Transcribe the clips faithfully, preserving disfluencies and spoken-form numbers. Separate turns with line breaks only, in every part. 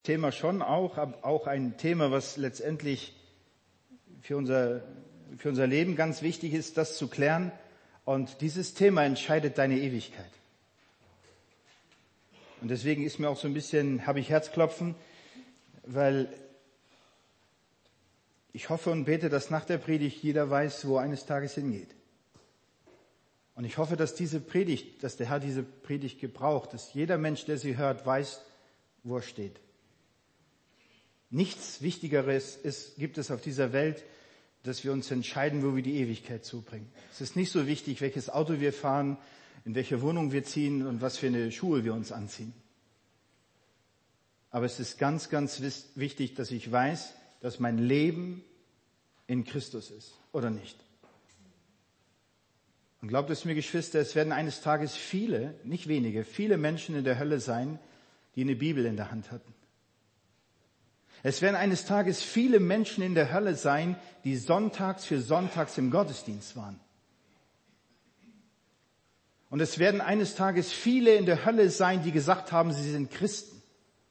Thema schon auch, aber auch ein Thema, was letztendlich für unser, für unser Leben ganz wichtig ist, das zu klären. Und dieses Thema entscheidet deine Ewigkeit. Und deswegen ist mir auch so ein bisschen, habe ich Herzklopfen, weil ich hoffe und bete, dass nach der Predigt jeder weiß, wo er eines Tages hingeht. Und ich hoffe, dass diese Predigt, dass der Herr diese Predigt gebraucht, dass jeder Mensch, der sie hört, weiß, wo er steht. Nichts Wichtigeres ist, gibt es auf dieser Welt, dass wir uns entscheiden, wo wir die Ewigkeit zubringen. Es ist nicht so wichtig, welches Auto wir fahren, in welche Wohnung wir ziehen und was für eine Schuhe wir uns anziehen. Aber es ist ganz, ganz wichtig, dass ich weiß, dass mein Leben in Christus ist oder nicht. Und glaubt es mir, Geschwister, es werden eines Tages viele, nicht wenige, viele Menschen in der Hölle sein, die eine Bibel in der Hand hatten. Es werden eines Tages viele Menschen in der Hölle sein, die sonntags für sonntags im Gottesdienst waren. Und es werden eines Tages viele in der Hölle sein, die gesagt haben, sie sind Christen.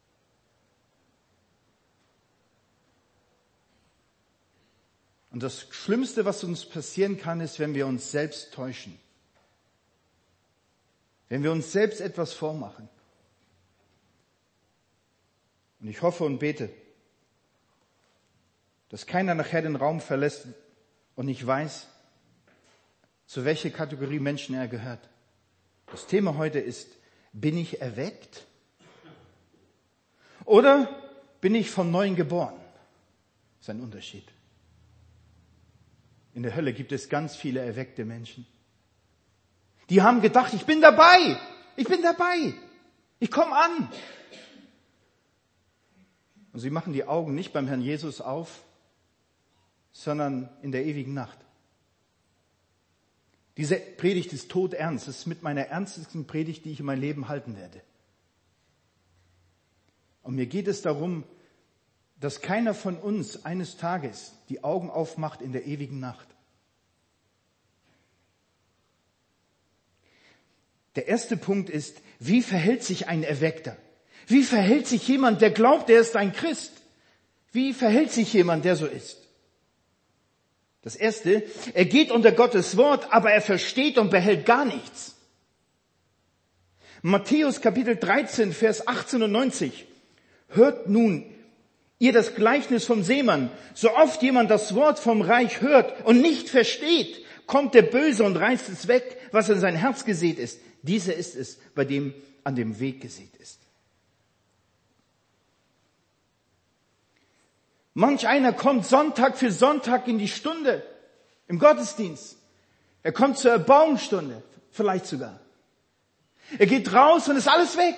Und das Schlimmste, was uns passieren kann, ist, wenn wir uns selbst täuschen. Wenn wir uns selbst etwas vormachen. Und ich hoffe und bete, dass keiner nachher den Raum verlässt und nicht weiß, zu welcher Kategorie Menschen er gehört. Das Thema heute ist, bin ich erweckt? Oder bin ich vom Neuen geboren? Das ist ein Unterschied. In der Hölle gibt es ganz viele erweckte Menschen. Die haben gedacht, ich bin dabei, ich bin dabei, ich komme an. Und sie machen die Augen nicht beim Herrn Jesus auf, sondern in der ewigen Nacht. Diese Predigt ist todernst. Das ist mit meiner ernstesten Predigt, die ich in meinem Leben halten werde. Und mir geht es darum, dass keiner von uns eines Tages die Augen aufmacht in der ewigen Nacht. Der erste Punkt ist, wie verhält sich ein Erweckter? Wie verhält sich jemand, der glaubt, er ist ein Christ? Wie verhält sich jemand, der so ist? Das erste, er geht unter Gottes Wort, aber er versteht und behält gar nichts. Matthäus Kapitel dreizehn, Vers achtzehn und neunzig. Hört nun ihr das Gleichnis vom Seemann. So oft jemand das Wort vom Reich hört und nicht versteht, kommt der Böse und reißt es weg, was in sein Herz gesät ist. Dieser ist es, bei dem an dem Weg gesät ist. Manch einer kommt Sonntag für Sonntag in die Stunde im Gottesdienst. Er kommt zur Erbauungsstunde, vielleicht sogar. Er geht raus und ist alles weg.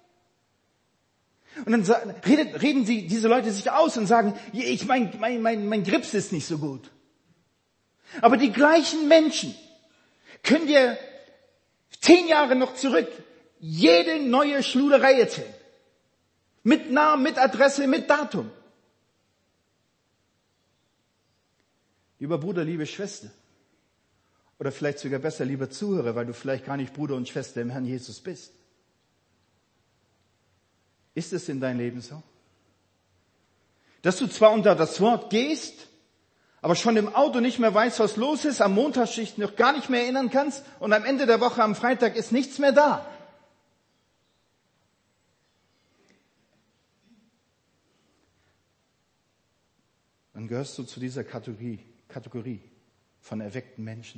Und dann redet, reden sie, diese Leute sich aus und sagen, ich, mein, mein, mein, mein Grips ist nicht so gut. Aber die gleichen Menschen können dir zehn Jahre noch zurück jede neue Schluderei erzählen. Mit Namen, mit Adresse, mit Datum. Lieber Bruder, liebe Schwester, oder vielleicht sogar besser, lieber Zuhörer, weil du vielleicht gar nicht Bruder und Schwester im Herrn Jesus bist. Ist es in deinem Leben so? Dass du zwar unter das Wort gehst, aber schon im Auto nicht mehr weißt, was los ist, am Montagsschicht noch gar nicht mehr erinnern kannst und am Ende der Woche, am Freitag, ist nichts mehr da. Dann gehörst du zu dieser Kategorie. Kategorie von erweckten Menschen.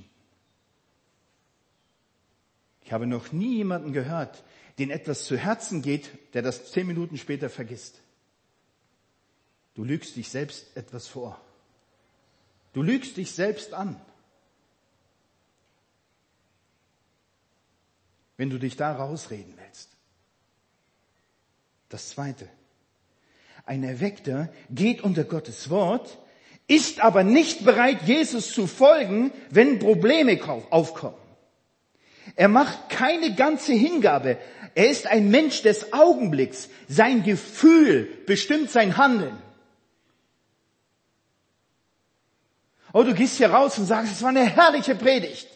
Ich habe noch nie jemanden gehört, den etwas zu Herzen geht, der das zehn Minuten später vergisst. Du lügst dich selbst etwas vor. Du lügst dich selbst an. Wenn du dich da rausreden willst. Das Zweite. Ein Erweckter geht unter Gottes Wort, ist aber nicht bereit, Jesus zu folgen, wenn Probleme aufkommen. Er macht keine ganze Hingabe. Er ist ein Mensch des Augenblicks. Sein Gefühl bestimmt sein Handeln. Oh, du gehst hier raus und sagst, es war eine herrliche Predigt.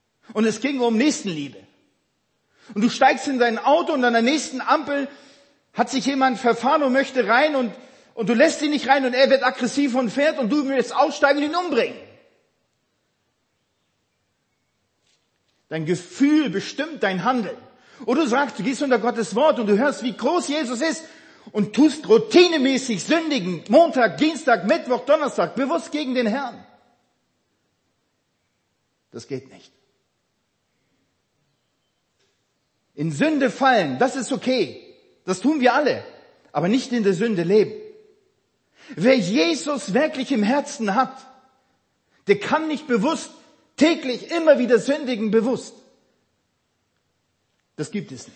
Und es ging um Nächstenliebe. Und du steigst in dein Auto und an der nächsten Ampel Hat sich jemand verfahren und möchte rein und, und du lässt ihn nicht rein und er wird aggressiv und fährt und du willst aussteigen und ihn umbringen. Dein Gefühl bestimmt dein Handeln. Oder du sagst, du gehst unter Gottes Wort und du hörst, wie groß Jesus ist und tust routinemäßig sündigen, Montag, Dienstag, Mittwoch, Donnerstag, bewusst gegen den Herrn. Das geht nicht. In Sünde fallen, das ist okay. Das tun wir alle. Aber nicht in der Sünde leben. Wer Jesus wirklich im Herzen hat, der kann nicht bewusst, täglich immer wieder sündigen, bewusst. Das gibt es nicht.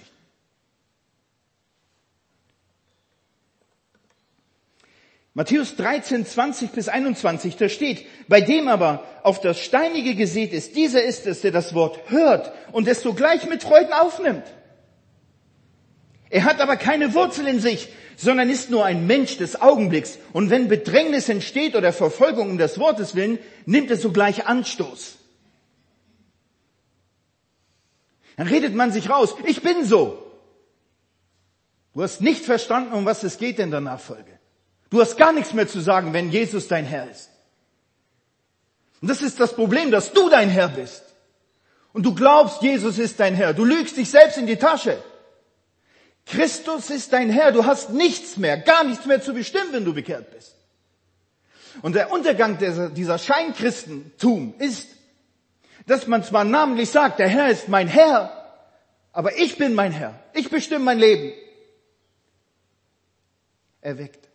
Matthäus dreizehn, zwanzig bis einundzwanzig, da steht, bei dem aber auf das Steinige gesät ist, dieser ist es, der das Wort hört und es sogleich mit Freuden aufnimmt. Er hat aber keine Wurzel in sich, sondern ist nur ein Mensch des Augenblicks. Und wenn Bedrängnis entsteht oder Verfolgung um des Wortes willen, nimmt er sogleich Anstoß. Dann redet man sich raus, ich bin so. Du hast nicht verstanden, um was es geht in der Nachfolge. Du hast gar nichts mehr zu sagen, wenn Jesus dein Herr ist. Und das ist das Problem, dass du dein Herr bist. Und du glaubst, Jesus ist dein Herr. Du lügst dich selbst in die Tasche. Christus ist dein Herr. Du hast nichts mehr, gar nichts mehr zu bestimmen, wenn du bekehrt bist. Und der Untergang dieser Scheinchristentum ist, dass man zwar namentlich sagt, der Herr ist mein Herr, aber ich bin mein Herr. Ich bestimme mein Leben. Erweckt.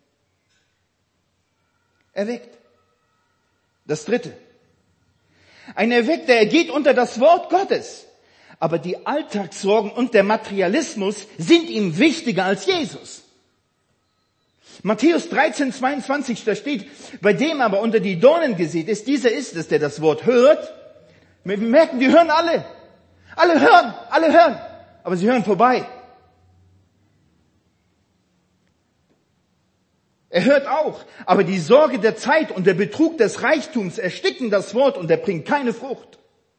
Erweckt. Das Dritte. Ein Erweckter, er geht unter das Wort Gottes. Aber die Alltagssorgen und der Materialismus sind ihm wichtiger als Jesus. Matthäus dreizehn, zweiundzwanzig, da steht, bei dem aber unter die Dornen gesät ist, dieser ist es, der das Wort hört. Wir merken, die hören alle. Alle hören, alle hören. Aber sie hören vorbei. Er hört auch, aber die Sorge der Zeit und der Betrug des Reichtums ersticken das Wort und er bringt keine Frucht.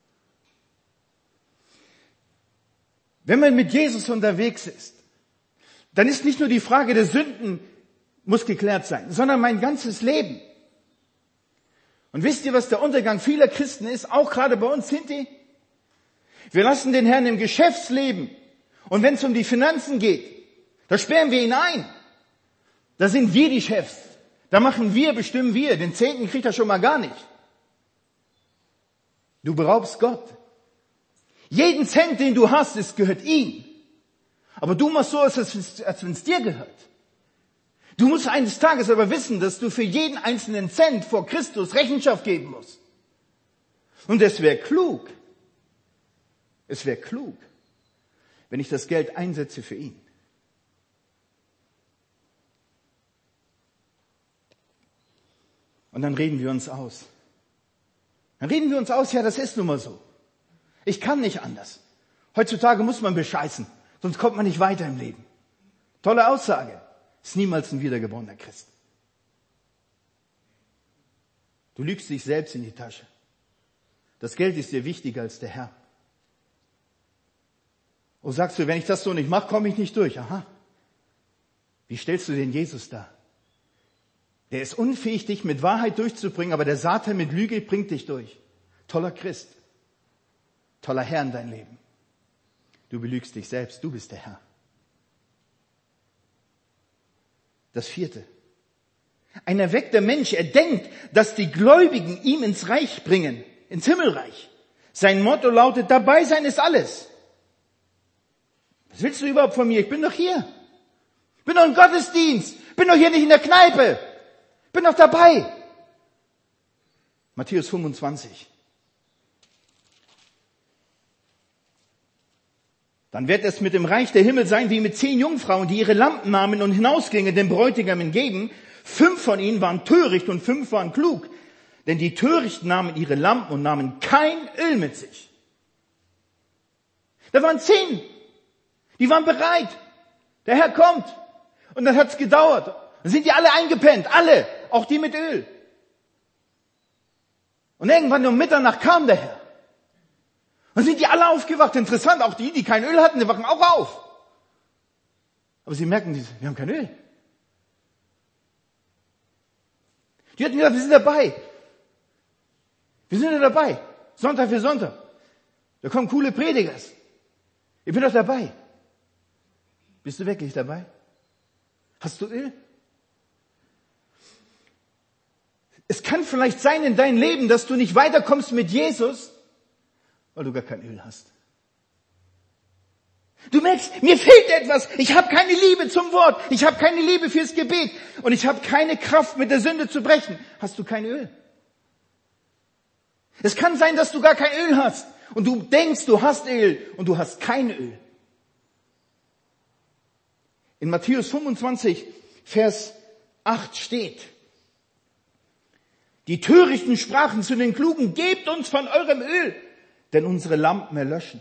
Wenn man mit Jesus unterwegs ist, dann ist nicht nur die Frage der Sünden muss geklärt sein, sondern mein ganzes Leben. Und wisst ihr, was der Untergang vieler Christen ist, auch gerade bei uns, Sinti? Wir lassen den Herrn im Geschäftsleben und wenn es um die Finanzen geht, da sperren wir ihn ein. Da sind wir die Chefs. Da machen wir, bestimmen wir. Den Zehnten kriegt er schon mal gar nicht. Du beraubst Gott. Jeden Cent, den du hast, es gehört ihm. Aber du machst so, als, als wenn es dir gehört. Du musst eines Tages aber wissen, dass du für jeden einzelnen Cent vor Christus Rechenschaft geben musst. Und es wäre klug, es wäre klug, wenn ich das Geld einsetze für ihn. Und dann reden wir uns aus. Dann reden wir uns aus, ja, das ist nun mal so. Ich kann nicht anders. Heutzutage muss man bescheißen, sonst kommt man nicht weiter im Leben. Tolle Aussage. Ist niemals ein wiedergeborener Christ. Du lügst dich selbst in die Tasche. Das Geld ist dir wichtiger als der Herr. Und sagst du, wenn ich das so nicht mache, komme ich nicht durch. Aha. Wie stellst du den Jesus dar? Der ist unfähig, dich mit Wahrheit durchzubringen, aber der Satan mit Lüge bringt dich durch. Toller Christ. Toller Herr in dein Leben. Du belügst dich selbst, du bist der Herr. Das Vierte. Ein erweckter Mensch, er denkt, dass die Gläubigen ihm ins Reich bringen, ins Himmelreich. Sein Motto lautet, dabei sein ist alles. Was willst du überhaupt von mir? Ich bin doch hier. Ich bin doch im Gottesdienst. Ich bin doch hier nicht in der Kneipe. Ich bin doch dabei. Matthäus fünfundzwanzig. Dann wird es mit dem Reich der Himmel sein wie mit zehn Jungfrauen, die ihre Lampen nahmen und hinausgingen dem Bräutigam entgegen. Fünf von ihnen waren töricht und fünf waren klug. Denn die Törichten nahmen ihre Lampen und nahmen kein Öl mit sich. Da waren zehn. Die waren bereit. Der Herr kommt. Und dann hat's gedauert. Dann sind die alle eingepennt. Alle. Auch die mit Öl. Und irgendwann um Mitternacht kam der Herr. Und sind die alle aufgewacht. Interessant, auch die, die kein Öl hatten, die wachen auch auf. Aber sie merken, wir haben kein Öl. Die hatten gesagt, wir sind dabei. Wir sind ja dabei. Sonntag für Sonntag. Da kommen coole Predigers. Ich bin doch dabei. Bist du wirklich dabei? Hast du Öl? Es kann vielleicht sein in deinem Leben, dass du nicht weiterkommst mit Jesus, weil du gar kein Öl hast. Du merkst, mir fehlt etwas. Ich habe keine Liebe zum Wort. Ich habe keine Liebe fürs Gebet. Und ich habe keine Kraft, mit der Sünde zu brechen. Hast du kein Öl? Es kann sein, dass du gar kein Öl hast. Und du denkst, du hast Öl. Und du hast kein Öl. In Matthäus fünfundzwanzig, Vers acht steht: Die Törichten sprachen zu den Klugen, gebt uns von eurem Öl, denn unsere Lampen erlöschen.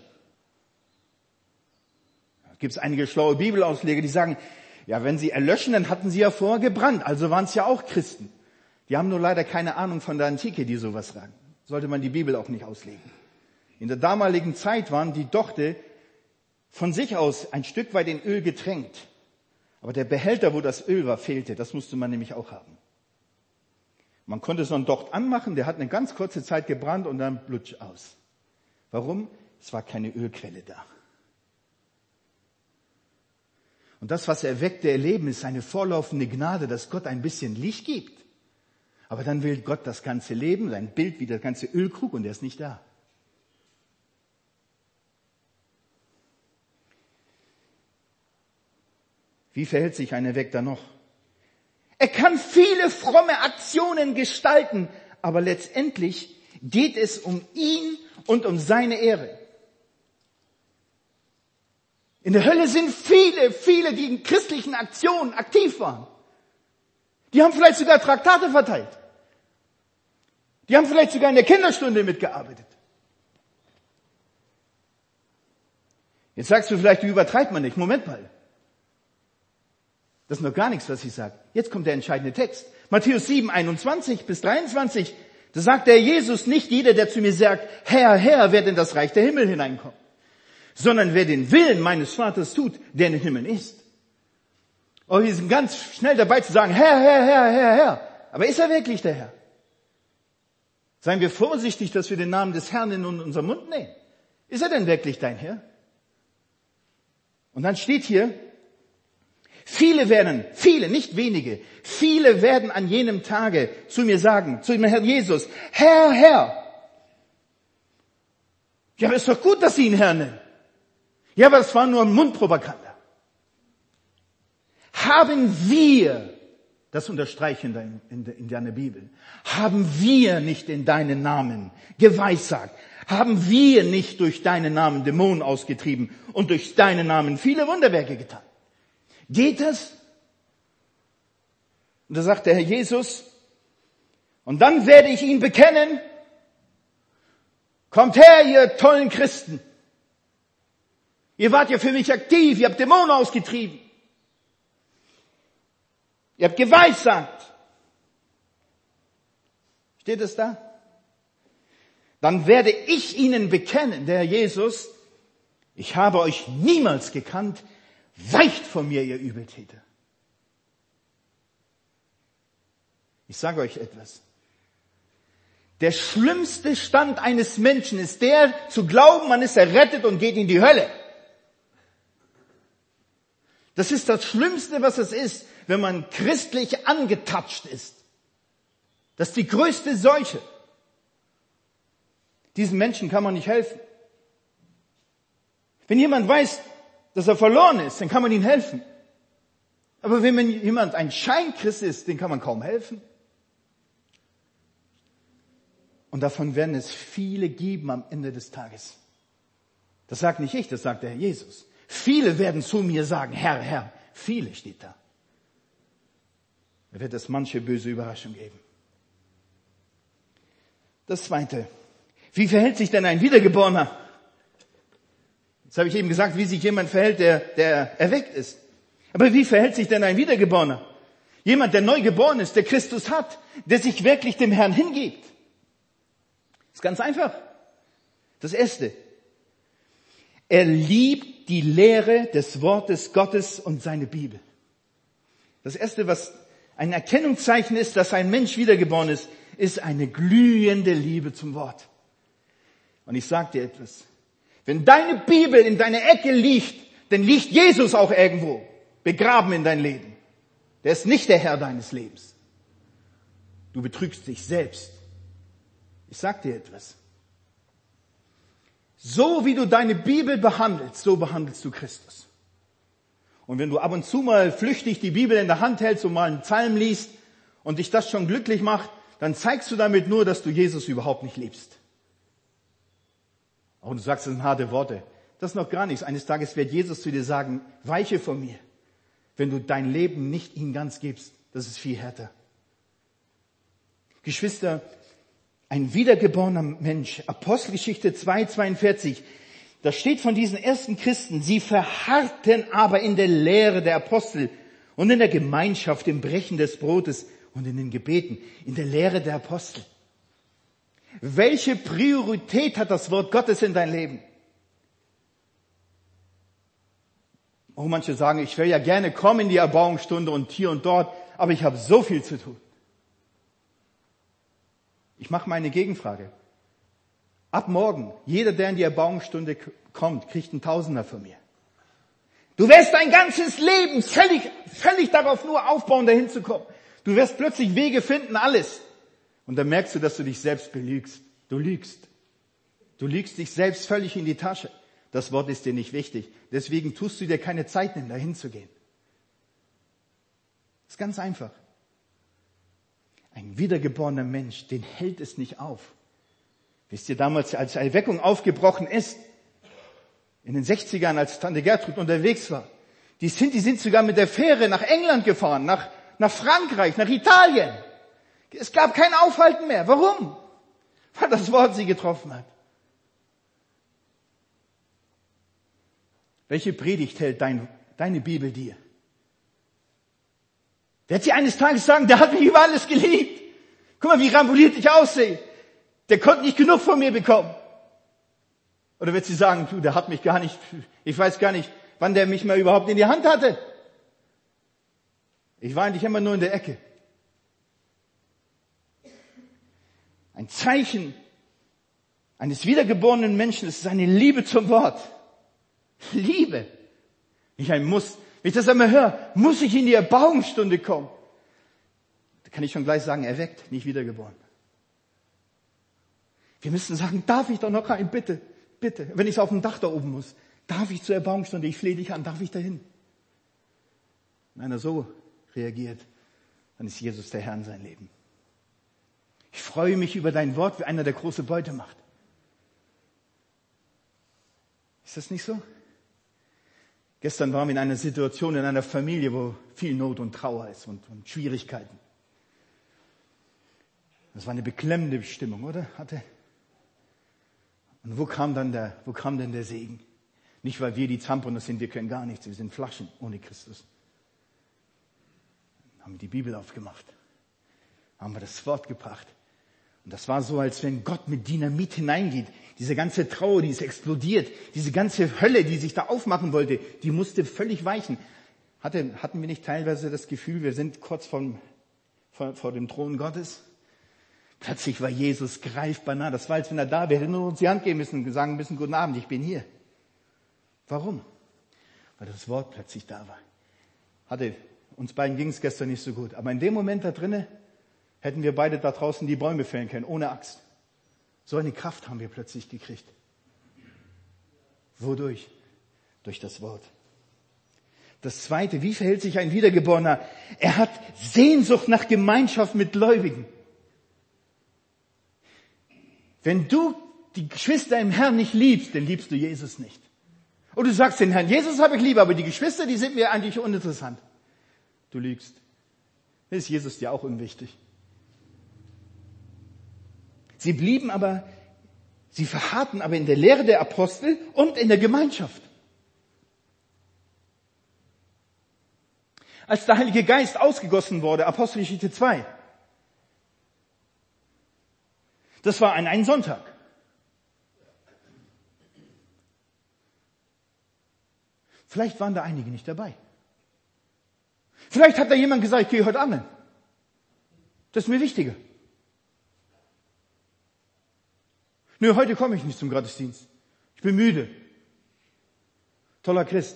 Da gibt es einige schlaue Bibelausleger, die sagen, ja, wenn sie erlöschen, dann hatten sie ja vorher gebrannt, also waren es ja auch Christen. Die haben nur leider keine Ahnung von der Antike, die sowas sagen. Sollte man die Bibel auch nicht auslegen. In der damaligen Zeit waren die Dochte von sich aus ein Stück weit in Öl getränkt. Aber der Behälter, wo das Öl war, fehlte. Das musste man nämlich auch haben. Man konnte so einen Docht anmachen, der hat eine ganz kurze Zeit gebrannt und dann blutsch aus. Warum? Es war keine Ölquelle da. Und das, was Erweckte erleben, ist eine vorlaufende Gnade, dass Gott ein bisschen Licht gibt. Aber dann will Gott das ganze Leben, sein Bild wie der ganze Ölkrug, und der ist nicht da. Wie verhält sich ein Erweckter noch? Er kann viele fromme Aktionen gestalten, aber letztendlich geht es um ihn und um seine Ehre. In der Hölle sind viele, viele, die in christlichen Aktionen aktiv waren. Die haben vielleicht sogar Traktate verteilt. Die haben vielleicht sogar in der Kinderstunde mitgearbeitet. Jetzt sagst du vielleicht, wie übertreibt man nicht? Moment mal. Das ist noch gar nichts, was ich sage. Jetzt kommt der entscheidende Text. Matthäus sieben, einundzwanzig bis dreiundzwanzig. Da sagt der Jesus, nicht jeder, der zu mir sagt, Herr, Herr, wird in das Reich der Himmel hineinkommen, sondern wer den Willen meines Vaters tut, der in den Himmel ist. Oh, wir sind ganz schnell dabei zu sagen, Herr, Herr, Herr, Herr, Herr. Aber ist er wirklich der Herr? Seien wir vorsichtig, dass wir den Namen des Herrn in unseren Mund nehmen. Ist er denn wirklich dein Herr? Und dann steht hier, viele werden, viele, nicht wenige, viele werden an jenem Tage zu mir sagen, zu dem Herrn Jesus, Herr, Herr. Ja, aber ist doch gut, dass Sie ihn Herr nennen. Ja, aber das war nur Mundpropaganda. Haben wir, das unterstreiche in, dein, in, in deiner Bibel, haben wir nicht in deinen Namen geweissagt? Haben wir nicht durch deinen Namen Dämonen ausgetrieben und durch deinen Namen viele Wunderwerke getan? Geht das? Und da sagt der Herr Jesus, und dann werde ich ihn bekennen, kommt her, ihr tollen Christen. Ihr wart ja für mich aktiv, ihr habt Dämonen ausgetrieben. Ihr habt geweissagt. Steht es da? Dann werde ich ihnen bekennen, der Herr Jesus, ich habe euch niemals gekannt, weicht von mir, ihr Übeltäter. Ich sage euch etwas. Der schlimmste Stand eines Menschen ist der, zu glauben, man ist errettet und geht in die Hölle. Das ist das Schlimmste, was es ist, wenn man christlich angetatscht ist. Das ist die größte Seuche. Diesen Menschen kann man nicht helfen. Wenn jemand weiß, dass er verloren ist, dann kann man ihm helfen. Aber wenn jemand ein Scheinchrist ist, den kann man kaum helfen. Und davon werden es viele geben am Ende des Tages. Das sagt nicht ich, das sagt der Herr Jesus. Viele werden zu mir sagen, Herr, Herr. Viele steht da. Da wird es manche böse Überraschung geben. Das Zweite. Wie verhält sich denn ein Wiedergeborener? Jetzt habe ich eben gesagt, wie sich jemand verhält, der, der erweckt ist. Aber wie verhält sich denn ein Wiedergeborener? Jemand, der neu geboren ist, der Christus hat, der sich wirklich dem Herrn hingibt. Das ist ganz einfach. Das Erste. Er liebt die Lehre des Wortes Gottes und seine Bibel. Das Erste, was ein Erkennungszeichen ist, dass ein Mensch wiedergeboren ist, ist eine glühende Liebe zum Wort. Und ich sage dir etwas. Wenn deine Bibel in deiner Ecke liegt, dann liegt Jesus auch irgendwo, begraben in dein Leben. Der ist nicht der Herr deines Lebens. Du betrügst dich selbst. Ich sag dir etwas. So wie du deine Bibel behandelst, so behandelst du Christus. Und wenn du ab und zu mal flüchtig die Bibel in der Hand hältst und mal einen Psalm liest und dich das schon glücklich macht, dann zeigst du damit nur, dass du Jesus überhaupt nicht liebst. Und du sagst, das sind harte Worte. Das ist noch gar nichts. Eines Tages wird Jesus zu dir sagen, weiche von mir, wenn du dein Leben nicht ihm ganz gibst. Das ist viel härter. Geschwister, ein wiedergeborener Mensch, Apostelgeschichte zwei, zweiundvierzig, da steht von diesen ersten Christen, sie verharrten aber in der Lehre der Apostel und in der Gemeinschaft, im Brechen des Brotes und in den Gebeten, in der Lehre der Apostel. Welche Priorität hat das Wort Gottes in dein Leben? Oh, manche sagen, ich will ja gerne kommen in die Erbauungsstunde und hier und dort, aber ich habe so viel zu tun. Ich mache mal eine Gegenfrage. Ab morgen, jeder, der in die Erbauungsstunde kommt, kriegt einen Tausender von mir. Du wirst dein ganzes Leben völlig, völlig darauf nur aufbauen, dahin zu kommen. Du wirst plötzlich Wege finden, alles. Und dann merkst du, dass du dich selbst belügst. Du lügst. Du lügst dich selbst völlig in die Tasche. Das Wort ist dir nicht wichtig. Deswegen tust du dir keine Zeit nehmen, dahin zu gehen. Das ist ganz einfach. Ein wiedergeborener Mensch, den hält es nicht auf. Wisst ihr, damals, als Erweckung aufgebrochen ist, in den sechzigern, als Tante Gertrud unterwegs war, die sind, die sind sogar mit der Fähre nach England gefahren, nach, nach Frankreich, nach Italien. Es gab kein Aufhalten mehr. Warum? Weil das Wort sie getroffen hat. Welche Predigt hält dein, deine Bibel dir? Wird sie eines Tages sagen, der hat mich über alles geliebt. Guck mal, wie rambuliert ich aussehe. Der konnte nicht genug von mir bekommen. Oder wird sie sagen, du, der hat mich gar nicht, ich weiß gar nicht, wann der mich mal überhaupt in die Hand hatte. Ich war eigentlich immer nur in der Ecke. Ein Zeichen eines wiedergeborenen Menschen ist seine Liebe zum Wort. Liebe. Nicht ein Muss. Wenn ich das einmal höre, muss ich in die Erbauungsstunde kommen. Da kann ich schon gleich sagen, erweckt, nicht wiedergeboren. Wir müssen sagen, darf ich doch noch rein, bitte, bitte. Wenn ich auf dem Dach da oben muss, darf ich zur Erbauungsstunde, ich flehe dich an, darf ich dahin? Wenn einer so reagiert, dann ist Jesus der Herr in sein Leben. Ich freue mich über dein Wort, wie einer, der große Beute macht. Ist das nicht so? Gestern waren wir in einer Situation, in einer Familie, wo viel Not und Trauer ist und, und Schwierigkeiten. Das war eine beklemmende Stimmung, oder? Hatte. Und wo kam dann der, wo kam denn der Segen? Nicht, weil wir die Zamponos sind, wir können gar nichts, wir sind Flaschen ohne Christus. Dann haben wir die Bibel aufgemacht, haben wir das Wort gebracht. Und das war so, als wenn Gott mit Dynamit hineingeht. Diese ganze Trauer, die ist explodiert. Diese ganze Hölle, die sich da aufmachen wollte, die musste völlig weichen. Hatte, hatten wir nicht teilweise das Gefühl, wir sind kurz vom, vor, vor dem Thron Gottes? Plötzlich war Jesus greifbar nah. Das war, als wenn er da wäre. Wir hätten nur uns die Hand geben müssen und sagen müssen, guten Abend, ich bin hier. Warum? Weil das Wort plötzlich da war. Hatte, uns beiden ging es gestern nicht so gut. Aber in dem Moment da drinnen, hätten wir beide da draußen die Bäume fällen können, ohne Axt. So eine Kraft haben wir plötzlich gekriegt. Wodurch? Durch das Wort. Das Zweite, wie verhält sich ein Wiedergeborener? Er hat Sehnsucht nach Gemeinschaft mit Gläubigen. Wenn du die Geschwister im Herrn nicht liebst, dann liebst du Jesus nicht. Und du sagst, den Herrn Jesus habe ich lieb, aber die Geschwister, die sind mir eigentlich uninteressant. Du lügst. Das ist Jesus dir auch unwichtig. Sie blieben aber, sie verharrten aber in der Lehre der Apostel und in der Gemeinschaft. Als der Heilige Geist ausgegossen wurde, Apostelgeschichte zwei, das war an einem Sonntag. Vielleicht waren da einige nicht dabei. Vielleicht hat da jemand gesagt, ich gehe heute angeln. Das ist mir wichtiger. Nö, heute komme ich nicht zum Gottesdienst. Ich bin müde. Toller Christ.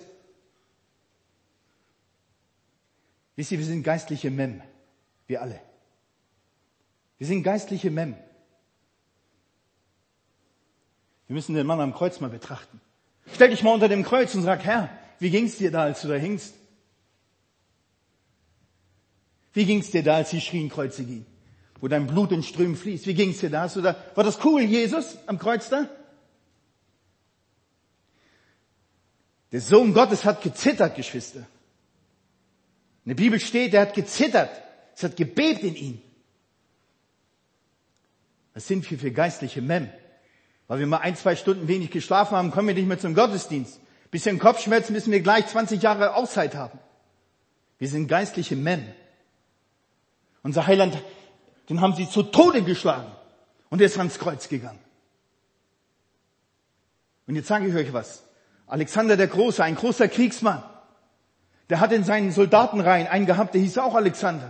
Wisst ihr, wir sind geistliche Mem. Wir alle. Wir sind geistliche Mem. Wir müssen den Mann am Kreuz mal betrachten. Stell dich mal unter dem Kreuz und sag, Herr, wie ging's dir da, als du da hingst? Wie ging's dir da, als die schrien, Kreuze gehen? Wo dein Blut in Strömen fließt. Wie ging's dir da? Hast du da? War das cool, Jesus, am Kreuz da? Der Sohn Gottes hat gezittert, Geschwister. In der Bibel steht, er hat gezittert. Es hat gebebt in ihm. Was sind wir für geistliche Mem? Weil wir mal ein, zwei Stunden wenig geschlafen haben, kommen wir nicht mehr zum Gottesdienst. Bisschen Kopfschmerzen müssen wir gleich zwanzig Jahre Auszeit haben. Wir sind geistliche Mem. Unser Heiland, den haben sie zu Tode geschlagen. Und er ist ans Kreuz gegangen. Und jetzt sage ich euch was. Alexander der Große, ein großer Kriegsmann, der hat in seinen Soldatenreihen einen gehabt, der hieß auch Alexander.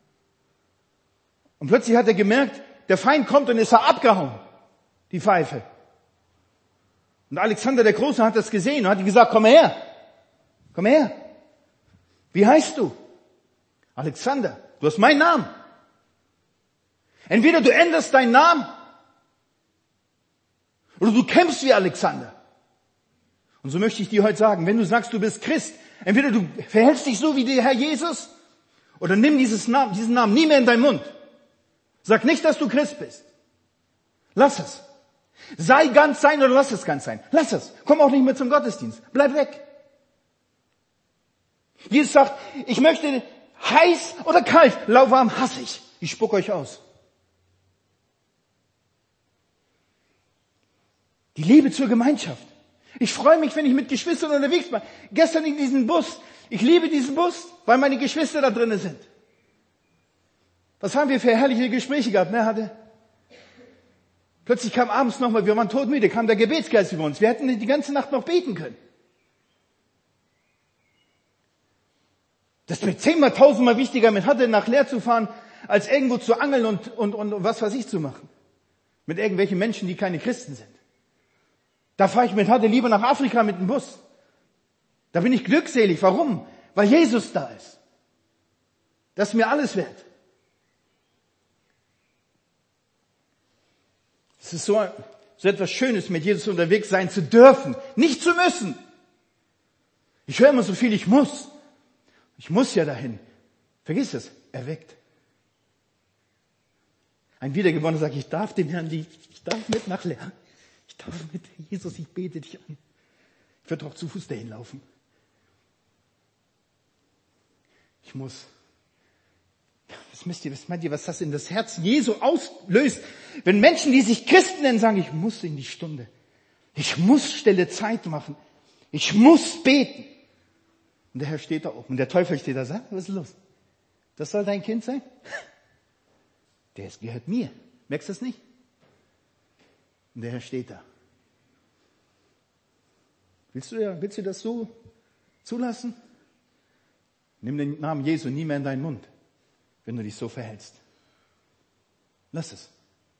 Und plötzlich hat er gemerkt, der Feind kommt und ist er abgehauen. Die Pfeife. Und Alexander der Große hat das gesehen und hat gesagt, komm her. Komm her. Wie heißt du? Alexander. Du hast meinen Namen. Entweder du änderst deinen Namen oder du kämpfst wie Alexander. Und so möchte ich dir heute sagen, wenn du sagst, du bist Christ, entweder du verhältst dich so wie der Herr Jesus oder nimm dieses Namen, diesen Namen nie mehr in deinen Mund. Sag nicht, dass du Christ bist. Lass es. Sei ganz sein oder lass es ganz sein. Lass es. Komm auch nicht mehr zum Gottesdienst. Bleib weg. Jesus sagt, ich möchte heiß oder kalt, lauwarm hasse ich. Ich spuck euch aus. Die Liebe zur Gemeinschaft. Ich freue mich, wenn ich mit Geschwistern unterwegs bin. Gestern in diesem Bus. Ich liebe diesen Bus, weil meine Geschwister da drinnen sind. Was haben wir für herrliche Gespräche gehabt, ne, hatte? Plötzlich kam abends nochmal, wir waren todmüde, kam der Gebetsgeist über uns. Wir hätten die ganze Nacht noch beten können. Das ist mir zehnmal, tausendmal wichtiger, mit Hatte nach Leer zu fahren, als irgendwo zu angeln und, und, und was weiß ich zu machen. Mit irgendwelchen Menschen, die keine Christen sind. Da fahre ich mit Hatte lieber nach Afrika mit dem Bus. Da bin ich glückselig. Warum? Weil Jesus da ist. Das ist mir alles wert. Es ist so, so etwas Schönes, mit Jesus unterwegs sein zu dürfen, nicht zu müssen. Ich höre immer so viel, ich muss. Ich muss ja dahin. Vergiss es, erweckt. Ein Wiedergeborener sagt, ich darf den Herrn lieben, ich darf mit nach Leer. Ich darf mit, Jesus, ich bete dich an. Ich werde auch zu Fuß dahin laufen. Ich muss. Was müsst ihr, was meint ihr, was das in das Herz Jesu auslöst? Wenn Menschen, die sich Christen nennen, sagen, ich muss in die Stunde. Ich muss stille Zeit machen. Ich muss beten. Und der Herr steht da oben. Und der Teufel steht da und sagt, was ist los? Das soll dein Kind sein? Der gehört mir. Merkst du das nicht? Und der Herr steht da. Willst du, ja, willst du das so zulassen? Nimm den Namen Jesu nie mehr in deinen Mund, wenn du dich so verhältst. Lass es.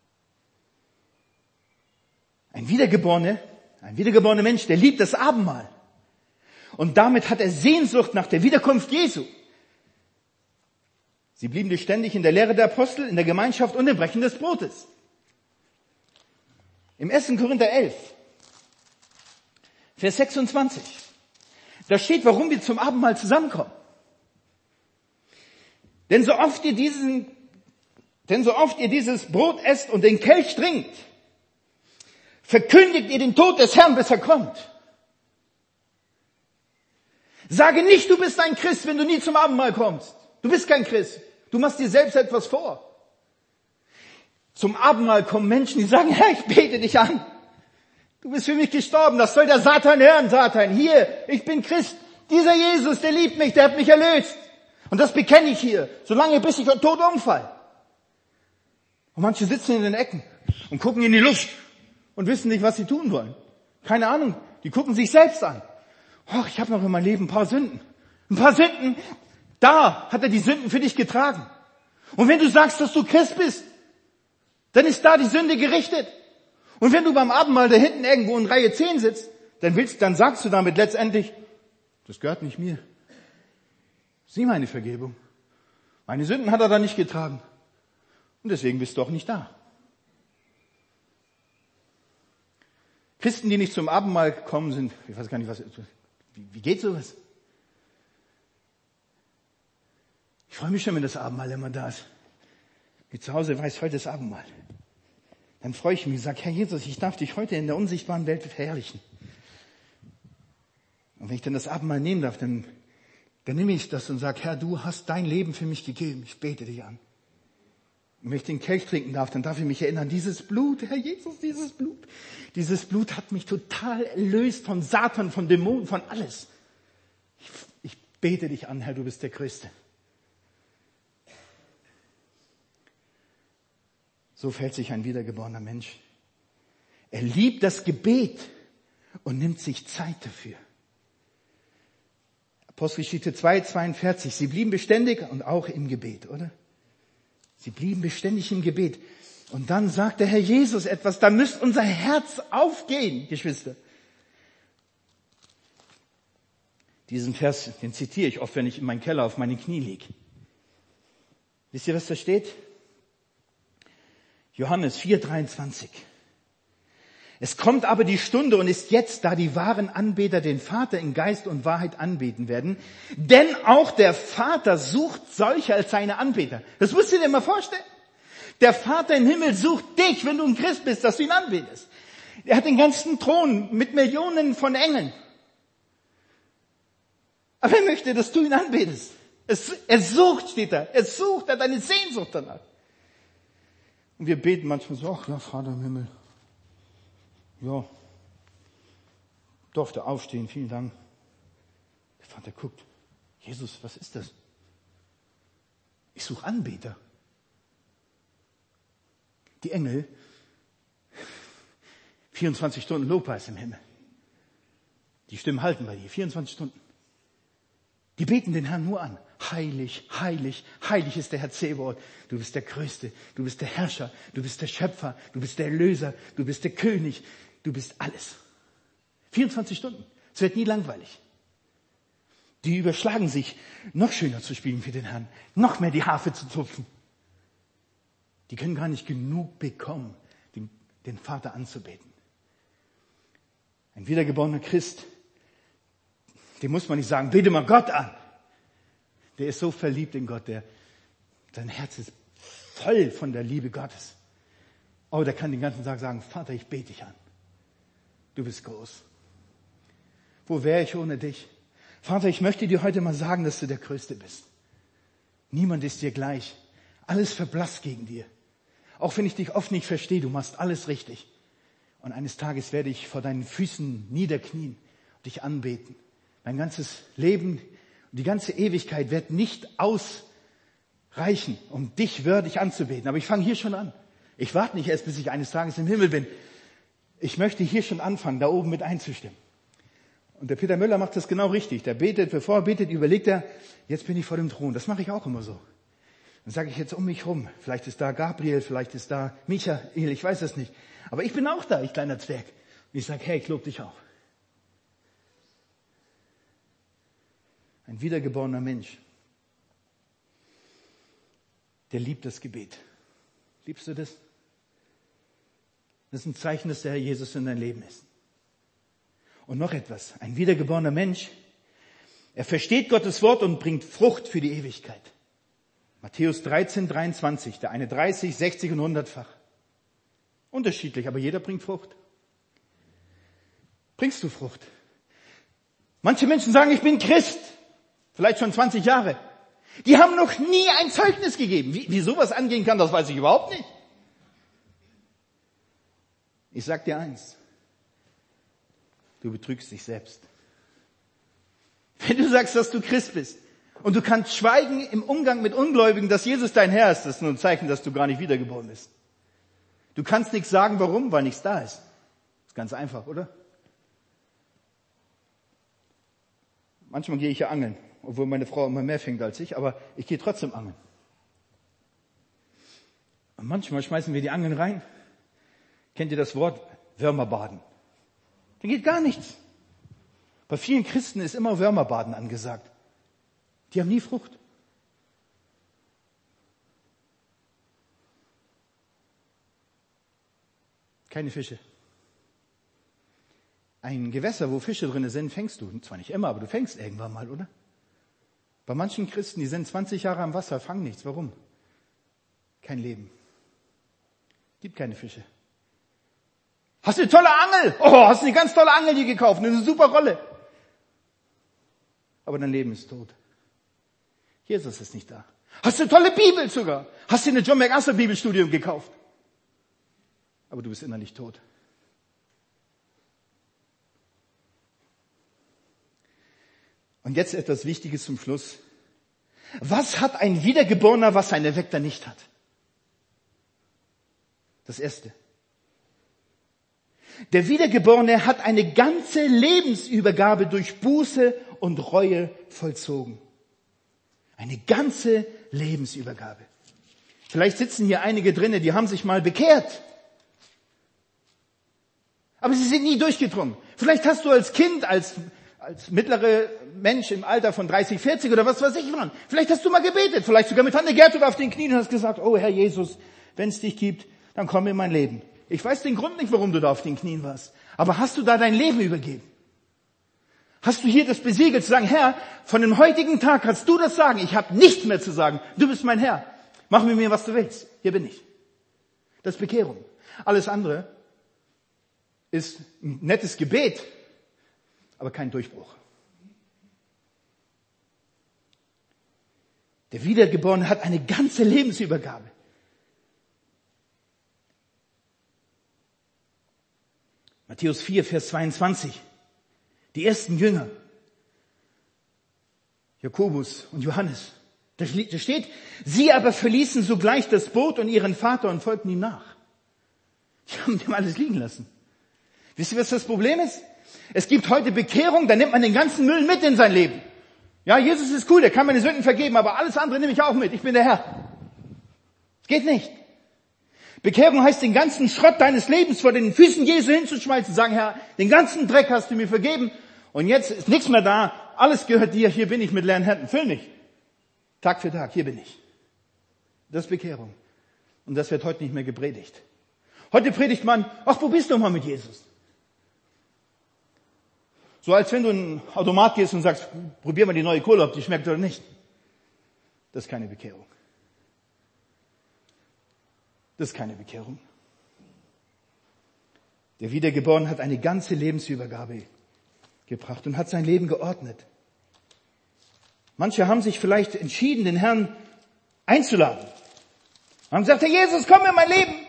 Ein Wiedergeborener, ein wiedergeborener Mensch, der liebt das Abendmahl. Und damit hat er Sehnsucht nach der Wiederkunft Jesu. Sie blieben ständig in der Lehre der Apostel, in der Gemeinschaft und im Brechen des Brotes. Im ersten Korinther elf, Vers sechsundzwanzig, da steht, warum wir zum Abendmahl zusammenkommen. Denn so oft ihr diesen, denn so oft ihr dieses Brot esst und den Kelch trinkt, verkündigt ihr den Tod des Herrn, bis er kommt. Sage nicht, du bist ein Christ, wenn du nie zum Abendmahl kommst. Du bist kein Christ. Du machst dir selbst etwas vor. Zum Abendmahl kommen Menschen, die sagen, Herr, ich bete dich an. Du bist für mich gestorben. Das soll der Satan hören, Satan. Hier, ich bin Christ. Dieser Jesus, der liebt mich, der hat mich erlöst. Und das bekenne ich hier, solange bis ich tot umfall. Und manche sitzen in den Ecken und gucken in die Luft und wissen nicht, was sie tun wollen. Keine Ahnung, die gucken sich selbst an. ach, ich habe noch in meinem Leben ein paar Sünden. Ein paar Sünden, da hat er die Sünden für dich getragen. Und wenn du sagst, dass du Christ bist, dann ist da die Sünde gerichtet. Und wenn du beim Abendmahl da hinten irgendwo in Reihe zehn sitzt, dann willst, dann sagst du damit letztendlich, das gehört nicht mir. Das ist nie meine Vergebung. Meine Sünden hat er da nicht getragen. Und deswegen bist du auch nicht da. Christen, die nicht zum Abendmahl kommen, sind, ich weiß gar nicht, was, wie, wie geht sowas? Ich freue mich schon, wenn das Abendmahl immer da ist. Wie zu Hause weiß, heute ist Abendmahl. Dann freue ich mich und sage, Herr Jesus, ich darf dich heute in der unsichtbaren Welt verherrlichen. Und wenn ich dann das Abendmahl nehmen darf, dann, dann nehme ich das und sage, Herr, du hast dein Leben für mich gegeben. Ich bete dich an. Und wenn ich den Kelch trinken darf, dann darf ich mich erinnern, dieses Blut, Herr Jesus, dieses Blut, dieses Blut hat mich total erlöst von Satan, von Dämonen, von alles. Ich, ich bete dich an, Herr, du bist der Größte. So verhält sich ein wiedergeborener Mensch. Er liebt das Gebet und nimmt sich Zeit dafür. Apostelgeschichte zwei, zweiundvierzig. Sie blieben beständig und auch im Gebet, oder? Sie blieben beständig im Gebet. Und dann sagt der Herr Jesus etwas, da müsste unser Herz aufgehen, Geschwister. Diesen Vers, den zitiere ich oft, wenn ich in meinem Keller auf meine Knie liege. Wisst ihr, was da steht? Johannes vier, dreiundzwanzig. Es kommt aber die Stunde und ist jetzt, da die wahren Anbeter den Vater in Geist und Wahrheit anbeten werden. Denn auch der Vater sucht solche als seine Anbeter. Das musst du dir mal vorstellen. Der Vater im Himmel sucht dich, wenn du ein Christ bist, dass du ihn anbetest. Er hat den ganzen Thron mit Millionen von Engeln. Aber er möchte, dass du ihn anbetest. Es, er sucht, steht da. Er sucht, er hat eine Sehnsucht danach. Und wir beten manchmal so, ach ja, Vater im Himmel. Ja, durfte aufstehen, vielen Dank. Der Vater guckt, Jesus, was ist das? Ich suche Anbeter. Die Engel, vierundzwanzig Stunden Lobpreis im Himmel. Die Stimmen halten bei dir, vierundzwanzig Stunden. Die beten den Herrn nur an. Heilig, heilig, heilig ist der Herr Zebaoth. Du bist der Größte, du bist der Herrscher, du bist der Schöpfer, du bist der Erlöser, du bist der König, du bist alles. vierundzwanzig Stunden. Es wird nie langweilig. Die überschlagen sich, noch schöner zu spielen für den Herrn, noch mehr die Harfe zu zupfen. Die können gar nicht genug bekommen, den, den Vater anzubeten. Ein wiedergeborener Christ, dem muss man nicht sagen, bete mal Gott an. Der ist so verliebt in Gott, der, sein Herz ist voll von der Liebe Gottes. Aber der kann den ganzen Tag sagen, Vater, ich bete dich an. Du bist groß. Wo wäre ich ohne dich? Vater, ich möchte dir heute mal sagen, dass du der Größte bist. Niemand ist dir gleich. Alles verblasst gegen dir. Auch wenn ich dich oft nicht verstehe, du machst alles richtig. Und eines Tages werde ich vor deinen Füßen niederknien und dich anbeten. Mein ganzes Leben und die ganze Ewigkeit wird nicht ausreichen, um dich würdig anzubeten. Aber ich fange hier schon an. Ich warte nicht erst, bis ich eines Tages im Himmel bin. Ich möchte hier schon anfangen, da oben mit einzustimmen. Und der Peter Müller macht das genau richtig. Der betet, bevor er betet, überlegt er, jetzt bin ich vor dem Thron. Das mache ich auch immer so. Dann sage ich jetzt um mich rum. Vielleicht ist da Gabriel, vielleicht ist da Michael, ich weiß es nicht. Aber ich bin auch da, ich kleiner Zwerg. Und ich sage, hey, ich lobe dich auch. Ein wiedergeborener Mensch, der liebt das Gebet. Liebst du das? Das ist ein Zeichen, dass der Herr Jesus in dein Leben ist. Und noch etwas, ein wiedergeborener Mensch, er versteht Gottes Wort und bringt Frucht für die Ewigkeit. Matthäus dreizehn, dreiundzwanzig, der eine dreißig, sechzig und hundertfach. Unterschiedlich, aber jeder bringt Frucht. Bringst du Frucht? Manche Menschen sagen, ich bin Christ. Vielleicht schon zwanzig Jahre. Die haben noch nie ein Zeugnis gegeben. Wie, wie sowas angehen kann, das weiß ich überhaupt nicht. Ich sag dir eins. Du betrügst dich selbst. Wenn du sagst, dass du Christ bist und du kannst schweigen im Umgang mit Ungläubigen, dass Jesus dein Herr ist, das ist nur ein Zeichen, dass du gar nicht wiedergeboren bist. Du kannst nichts sagen, warum? Weil nichts da ist. Ist ganz einfach, oder? Manchmal gehe ich ja angeln, obwohl meine Frau immer mehr fängt als ich, aber ich gehe trotzdem angeln. Und manchmal schmeißen wir die Angeln rein. Kennt ihr das Wort? Würmerbaden. Da geht gar nichts. Bei vielen Christen ist immer Würmerbaden angesagt. Die haben nie Frucht. Keine Fische. Ein Gewässer, wo Fische drin sind, fängst du. Zwar nicht immer, aber du fängst irgendwann mal, oder? Bei manchen Christen, die sind zwanzig Jahre am Wasser, fangen nichts. Warum? Kein Leben. Gibt keine Fische. Hast du eine tolle Angel? Oh, hast du eine ganz tolle Angel dir gekauft, eine super Rolle. Aber dein Leben ist tot. Jesus ist nicht da. Hast du eine tolle Bibel sogar? Hast du eine John MacArthur Bibelstudium gekauft? Aber du bist innerlich tot. Und jetzt etwas Wichtiges zum Schluss. Was hat ein Wiedergeborener, was ein Erweckter nicht hat? Das Erste. Der Wiedergeborene hat eine ganze Lebensübergabe durch Buße und Reue vollzogen. Eine ganze Lebensübergabe. Vielleicht sitzen hier einige drinnen, die haben sich mal bekehrt. Aber sie sind nie durchgedrungen. Vielleicht hast du als Kind, als, als mittlerer Mensch im Alter von dreißig, vierzig oder was weiß ich wann, vielleicht hast du mal gebetet, vielleicht sogar mit Tante Gertrud auf den Knien und hast gesagt, oh Herr Jesus, wenn es dich gibt, dann komm in mein Leben. Ich weiß den Grund nicht, warum du da auf den Knien warst. Aber hast du da dein Leben übergeben? Hast du hier das besiegelt, zu sagen, Herr, von dem heutigen Tag kannst du das sagen. Ich habe nichts mehr zu sagen. Du bist mein Herr. Mach mit mir, was du willst. Hier bin ich. Das ist Bekehrung. Alles andere ist ein nettes Gebet, aber kein Durchbruch. Der Wiedergeborene hat eine ganze Lebensübergabe. Matthäus vier, Vers zweiundzwanzig. Die ersten Jünger, Jakobus und Johannes, da steht, sie aber verließen sogleich das Boot und ihren Vater und folgten ihm nach. Die haben ihm alles liegen lassen. Wisst ihr, was das Problem ist? Es gibt heute Bekehrung, da nimmt man den ganzen Müll mit in sein Leben. Ja, Jesus ist cool, der kann meine Sünden vergeben, aber alles andere nehme ich auch mit. Ich bin der Herr. Es geht nicht. Bekehrung heißt, den ganzen Schrott deines Lebens vor den Füßen Jesu hinzuschmeißen, sagen, Herr, den ganzen Dreck hast du mir vergeben und jetzt ist nichts mehr da, alles gehört dir, hier bin ich mit leeren Händen, füll mich. Tag für Tag, hier bin ich. Das ist Bekehrung. Und das wird heute nicht mehr gepredigt. Heute predigt man, ach, wo bist du mal mit Jesus? So als wenn du in einen Automat gehst und sagst, probier mal die neue Cola, ob die schmeckt oder nicht. Das ist keine Bekehrung. Das ist keine Bekehrung. Der Wiedergeborene hat eine ganze Lebensübergabe gebracht und hat sein Leben geordnet. Manche haben sich vielleicht entschieden, den Herrn einzuladen. Haben gesagt, Herr Jesus, komm in mein Leben.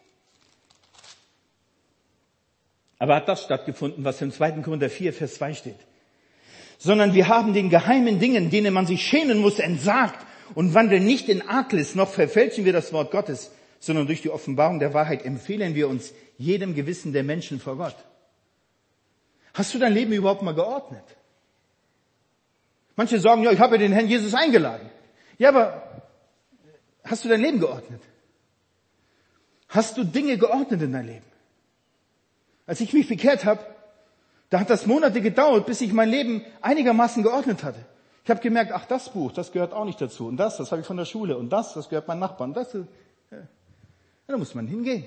Aber hat das stattgefunden, was im zweiten Korinther vier, Vers zwei steht? Sondern wir haben den geheimen Dingen, denen man sich schämen muss, entsagt und wandeln nicht in Arglis, noch verfälschen wir das Wort Gottes, sondern durch die Offenbarung der Wahrheit empfehlen wir uns jedem Gewissen der Menschen vor Gott. Hast du dein Leben überhaupt mal geordnet? Manche sagen, ja, ich habe den Herrn Jesus eingeladen. Ja, aber hast du dein Leben geordnet? Hast du Dinge geordnet in dein Leben? Als ich mich bekehrt habe, da hat das Monate gedauert, bis ich mein Leben einigermaßen geordnet hatte. Ich habe gemerkt, ach, das Buch, das gehört auch nicht dazu. Und das, das habe ich von der Schule. Und das, das gehört meinem Nachbarn. Das, ja, da muss man hingehen.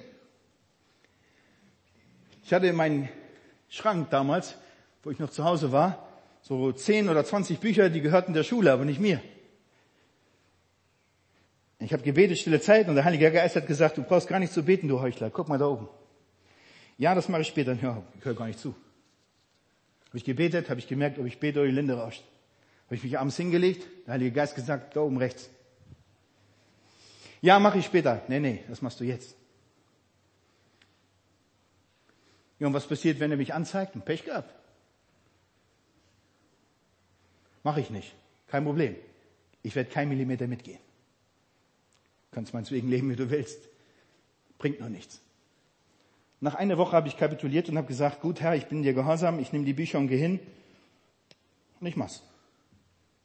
Ich hatte in meinem Schrank damals, wo ich noch zu Hause war, so zehn oder zwanzig Bücher, die gehörten der Schule, aber nicht mir. Ich habe gebetet, stille Zeit, und der Heilige Geist hat gesagt, du brauchst gar nicht zu beten, du Heuchler. Guck mal da oben. Ja, das mache ich später. Ja, ich höre gar nicht zu. Habe ich gebetet, habe ich gemerkt, ob ich bete oder die Linde rauscht. Habe ich mich abends hingelegt, der Heilige Geist gesagt, da oben rechts. Ja, mache ich später. Nee, nee, das machst du jetzt. Ja, und was passiert, wenn er mich anzeigt? Ein Pech gehabt. Mache ich nicht. Kein Problem. Ich werde keinen Millimeter mitgehen. Du kannst meinetwegen leben, wie du willst. Bringt noch nichts. Nach einer Woche habe ich kapituliert und habe gesagt, gut Herr, ich bin dir gehorsam, ich nehme die Bücher und gehe hin und ich mach's.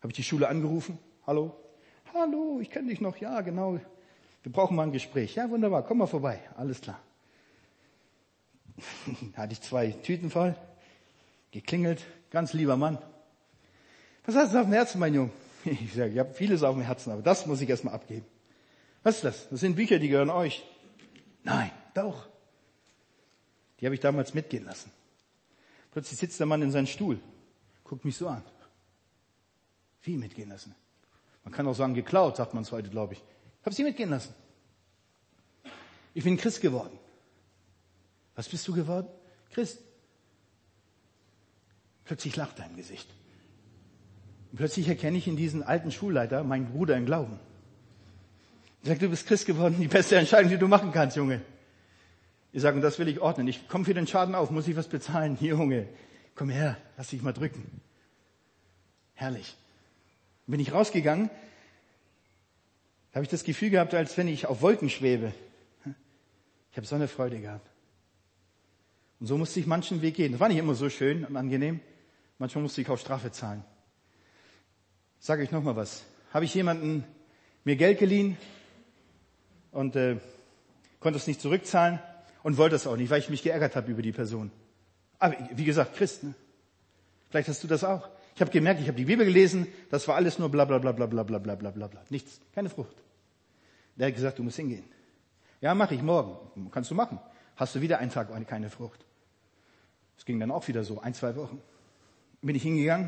Habe ich die Schule angerufen? Hallo? Hallo, ich kenne dich noch. Ja, genau. Wir brauchen mal ein Gespräch. Ja, wunderbar. Komm mal vorbei. Alles klar. Hatte ich zwei Tüten voll. Geklingelt. Ganz lieber Mann. Was hast du auf dem Herzen, mein Junge? Ich sage, ich habe vieles auf dem Herzen, aber das muss ich erstmal abgeben. Was ist das? Das sind Bücher, die gehören euch. Nein, doch. Die habe ich damals mitgehen lassen. Plötzlich sitzt der Mann in seinem Stuhl, guckt mich so an. Wie mitgehen lassen? Man kann auch sagen, geklaut, sagt man es heute, glaube ich. Ich habe sie mitgehen lassen. Ich bin Christ geworden. Was bist du geworden? Christ. Plötzlich lacht er im Gesicht. Und plötzlich erkenne ich in diesen alten Schulleiter meinen Bruder im Glauben. Ich sage, du bist Christ geworden, die beste Entscheidung, die du machen kannst, Junge. Ich sage, und das will ich ordnen. Ich komme für den Schaden auf, muss ich was bezahlen? Junge, komm her, lass dich mal drücken. Herrlich. Bin ich rausgegangen, habe ich das Gefühl gehabt, als wenn ich auf Wolken schwebe. Ich habe so eine Freude gehabt. Und so musste ich manchen Weg gehen. Das war nicht immer so schön und angenehm. Manchmal musste ich auch Strafe zahlen. Sage ich noch mal was. Habe ich jemanden mir Geld geliehen und äh, konnte es nicht zurückzahlen und wollte es auch nicht, weil ich mich geärgert habe über die Person. Aber wie gesagt, Christ, ne? Vielleicht hast du das auch. Ich habe gemerkt, ich habe die Bibel gelesen, das war alles nur bla bla bla bla bla bla bla bla bla bla. Nichts, keine Frucht. Der hat gesagt, du musst hingehen. Ja, mache ich morgen. Kannst du machen. Hast du wieder einen Tag keine Frucht. Es ging dann auch wieder so, ein, zwei Wochen. Bin ich hingegangen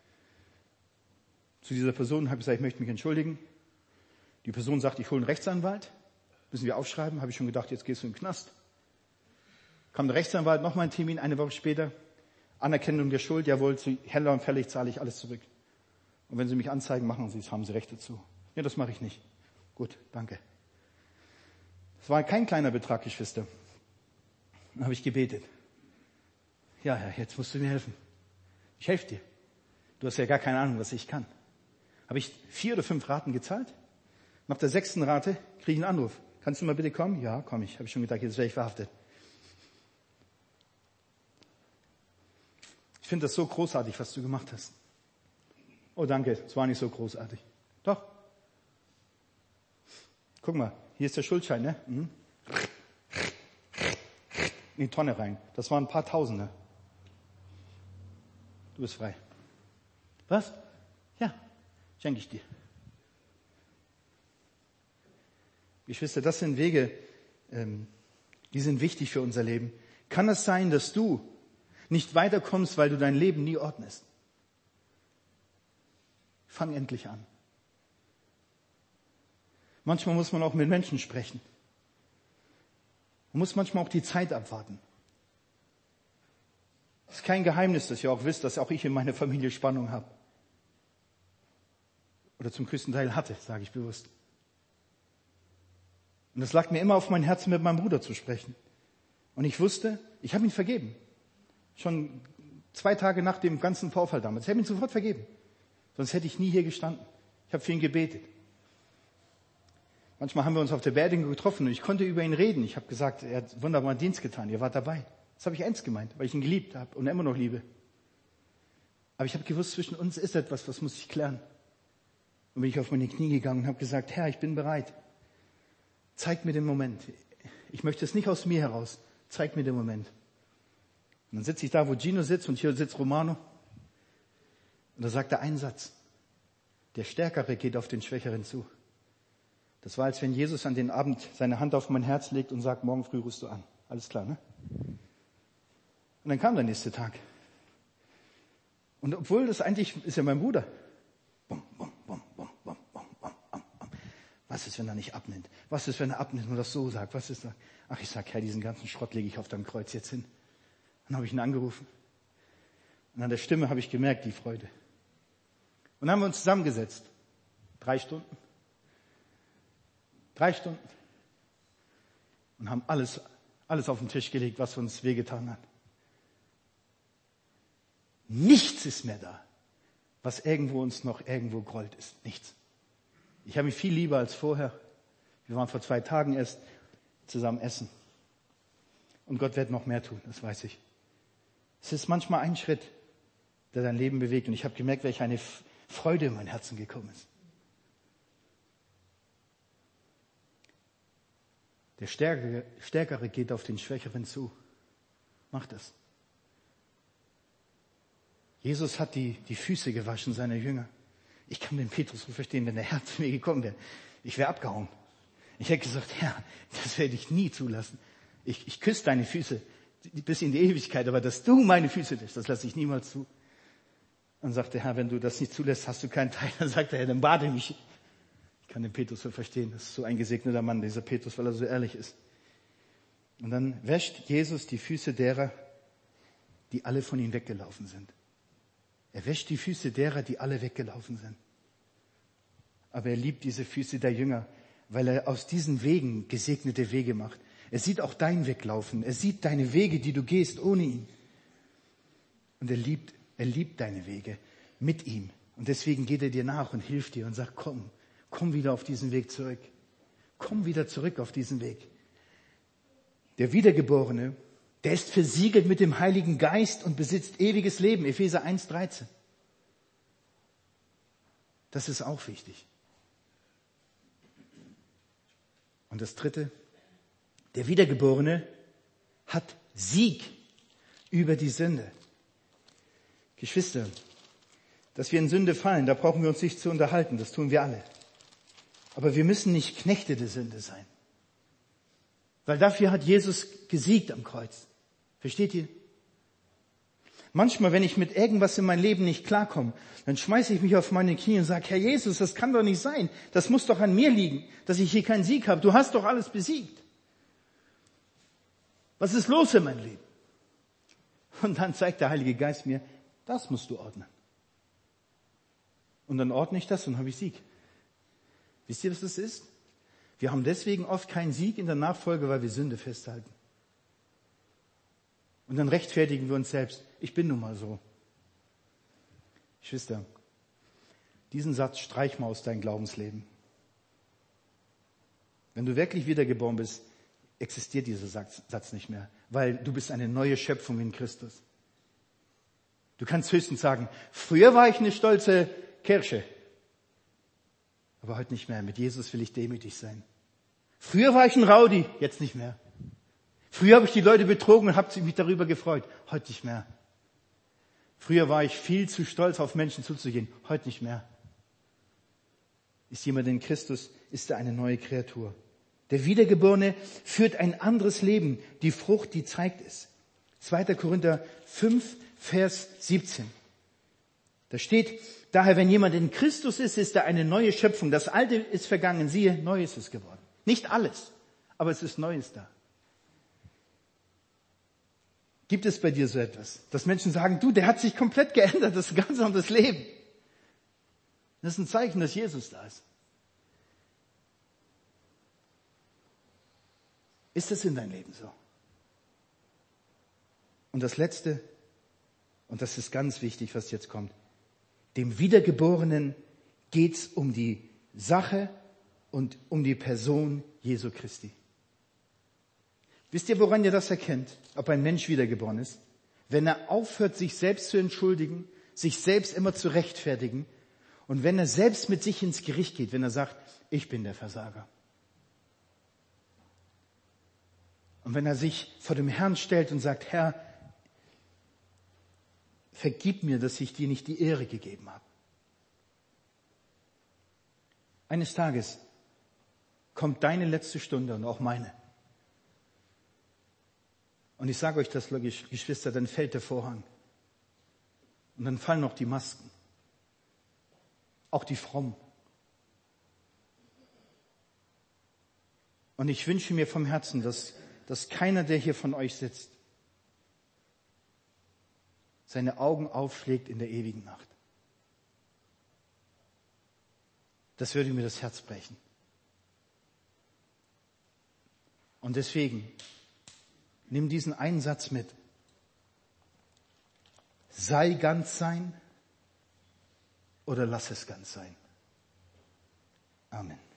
zu dieser Person, habe gesagt, ich möchte mich entschuldigen. Die Person sagt, ich hole einen Rechtsanwalt. Müssen wir aufschreiben. Habe ich schon gedacht, jetzt gehst du in den Knast. Kam der Rechtsanwalt, noch mal ein Termin, eine Woche später. Anerkennung der Schuld, jawohl, zu heller und fällig zahle ich alles zurück. Und wenn Sie mich anzeigen, machen Sie es, haben Sie Recht dazu. Ja, das mache ich nicht. Gut, danke. Das war kein kleiner Betrag, Geschwister. Dann habe ich gebetet. Ja, Herr, jetzt musst du mir helfen. Ich helfe dir. Du hast ja gar keine Ahnung, was ich kann. Habe ich vier oder fünf Raten gezahlt? Nach der sechsten Rate kriege ich einen Anruf. Kannst du mal bitte kommen? Ja, komme ich. Habe ich schon gedacht, jetzt wäre ich verhaftet. Ich finde das so großartig, was du gemacht hast. Oh, danke, es war nicht so großartig. Doch. Guck mal, hier ist der Schuldschein, ne? Mhm. In die Tonne rein. Das waren ein paar Tausende. Du bist frei. Was? Ja, schenke ich dir. Geschwister, das sind Wege, ähm, die sind wichtig für unser Leben. Kann es sein, dass du nicht weiterkommst, weil du dein Leben nie ordnest? Fang endlich an. Manchmal muss man auch mit Menschen sprechen. Man muss manchmal auch die Zeit abwarten. Es ist kein Geheimnis, dass ihr auch wisst, dass auch ich in meiner Familie Spannung habe. Oder zum größten Teil hatte, sage ich bewusst. Und es lag mir immer auf mein Herzen, mit meinem Bruder zu sprechen. Und ich wusste, ich habe ihn vergeben. Schon zwei Tage nach dem ganzen Vorfall damals. Ich habe ihn sofort vergeben. Sonst hätte ich nie hier gestanden. Ich habe für ihn gebetet. Manchmal haben wir uns auf der Beerdigung getroffen und ich konnte über ihn reden. Ich habe gesagt, er hat wunderbaren Dienst getan, ihr wart dabei. Das habe ich ernst gemeint, weil ich ihn geliebt habe und immer noch liebe. Aber ich habe gewusst, zwischen uns ist etwas, was muss ich klären. Und bin ich auf meine Knie gegangen und habe gesagt, Herr, ich bin bereit. Zeig mir den Moment. Ich möchte es nicht aus mir heraus. Zeig mir den Moment. Und dann sitze ich da, wo Gino sitzt und hier sitzt Romano. Und da sagt er einen Satz. Der Stärkere geht auf den Schwächeren zu. Das war, als wenn Jesus an den Abend seine Hand auf mein Herz legt und sagt, morgen früh rufst du an. Alles klar, ne? Und dann kam der nächste Tag. Und obwohl das eigentlich ist ja mein Bruder. Bum, bum, bum, bum, bum, bum, bum, bum. Was ist, wenn er nicht abnimmt? Was ist, wenn er abnimmt und das so sagt? Was ist da? Ach, ich sag, Herr, diesen ganzen Schrott lege ich auf deinem Kreuz jetzt hin. Dann habe ich ihn angerufen. Und an der Stimme habe ich gemerkt, die Freude. Und dann haben wir uns zusammengesetzt. Drei Stunden. Drei Stunden. Und haben alles, alles auf den Tisch gelegt, was uns wehgetan hat. Nichts ist mehr da, was irgendwo uns noch irgendwo grollt ist. Nichts. Ich habe mich viel lieber als vorher. Wir waren vor zwei Tagen erst zusammen essen. Und Gott wird noch mehr tun, das weiß ich. Es ist manchmal ein Schritt, der dein Leben bewegt. Und ich habe gemerkt, welch eine Freude in mein Herzen gekommen ist. Der Stärkere, Stärkere geht auf den Schwächeren zu. Mach das. Jesus hat die, die Füße gewaschen seiner Jünger. Ich kann den Petrus so verstehen, wenn der Herr zu mir gekommen wäre. Ich wäre abgehauen. Ich hätte gesagt, Herr, das werde ich nie zulassen. Ich, ich küsse deine Füße bis in die Ewigkeit, aber dass du meine Füße wäschst, das lasse ich niemals zu. Dann sagt der Herr, wenn du das nicht zulässt, hast du keinen Teil. Dann sagt der Herr, dann bade mich. Ich kann den Petrus so verstehen. Das ist so ein gesegneter Mann, dieser Petrus, weil er so ehrlich ist. Und dann wäscht Jesus die Füße derer, die alle von ihm weggelaufen sind. Er wäscht die Füße derer, die alle weggelaufen sind. Aber er liebt diese Füße der Jünger, weil er aus diesen Wegen gesegnete Wege macht. Er sieht auch dein Weglaufen. Er sieht deine Wege, die du gehst ohne ihn. Und er liebt, er liebt deine Wege mit ihm. Und deswegen geht er dir nach und hilft dir und sagt, komm, komm wieder auf diesen Weg zurück. Komm wieder zurück auf diesen Weg. Der Wiedergeborene, der ist versiegelt mit dem Heiligen Geist und besitzt ewiges Leben. Epheser eins dreizehn. Das ist auch wichtig. Und das Dritte, der Wiedergeborene hat Sieg über die Sünde. Geschwister, dass wir in Sünde fallen, da brauchen wir uns nicht zu unterhalten, das tun wir alle. Aber wir müssen nicht Knechte der Sünde sein. Weil dafür hat Jesus gesiegt am Kreuz. Versteht ihr? Manchmal, wenn ich mit irgendwas in meinem Leben nicht klarkomme, dann schmeiße ich mich auf meine Knie und sage, Herr Jesus, das kann doch nicht sein. Das muss doch an mir liegen, dass ich hier keinen Sieg habe. Du hast doch alles besiegt. Was ist los in meinem Leben? Und dann zeigt der Heilige Geist mir, das musst du ordnen. Und dann ordne ich das und habe ich Sieg. Wisst ihr, was das ist? Wir haben deswegen oft keinen Sieg in der Nachfolge, weil wir Sünde festhalten. Und dann rechtfertigen wir uns selbst. Ich bin nun mal so. Geschwister, diesen Satz streich mal aus deinem Glaubensleben. Wenn du wirklich wiedergeboren bist, existiert dieser Satz nicht mehr, weil du bist eine neue Schöpfung in Christus. Du kannst höchstens sagen, früher war ich eine stolze Kirsche, aber heute nicht mehr. Mit Jesus will ich demütig sein. Früher war ich ein Rowdy, jetzt nicht mehr. Früher habe ich die Leute betrogen und habe mich darüber gefreut, heute nicht mehr. Früher war ich viel zu stolz, auf Menschen zuzugehen, heute nicht mehr. Ist jemand in Christus, ist er eine neue Kreatur. Der Wiedergeborene führt ein anderes Leben, die Frucht, die zeigt es. zweiter Korinther fünf, Vers siebzehn. Da steht, daher, wenn jemand in Christus ist, ist er eine neue Schöpfung. Das Alte ist vergangen, siehe, Neues ist geworden. Nicht alles, aber es ist Neues da. Gibt es bei dir so etwas, dass Menschen sagen, du, der hat sich komplett geändert, das ist ein ganz anderes Leben. Das ist ein Zeichen, dass Jesus da ist. Ist das in deinem Leben so? Und das Letzte, und das ist ganz wichtig, was jetzt kommt, dem Wiedergeborenen geht's um die Sache und um die Person Jesu Christi. Wisst ihr, woran ihr das erkennt, ob ein Mensch wiedergeboren ist? Wenn er aufhört, sich selbst zu entschuldigen, sich selbst immer zu rechtfertigen und wenn er selbst mit sich ins Gericht geht, wenn er sagt, ich bin der Versager. Und wenn er sich vor dem Herrn stellt und sagt, Herr, vergib mir, dass ich dir nicht die Ehre gegeben habe. Eines Tages kommt deine letzte Stunde und auch meine. Und ich sage euch das, Geschwister, dann fällt der Vorhang. Und dann fallen noch die Masken. Auch die Frommen. Und ich wünsche mir vom Herzen, dass, dass keiner, der hier von euch sitzt, seine Augen aufschlägt in der ewigen Nacht. Das würde mir das Herz brechen. Und deswegen, nimm diesen einen Satz mit. Sei ganz sein oder lass es ganz sein. Amen.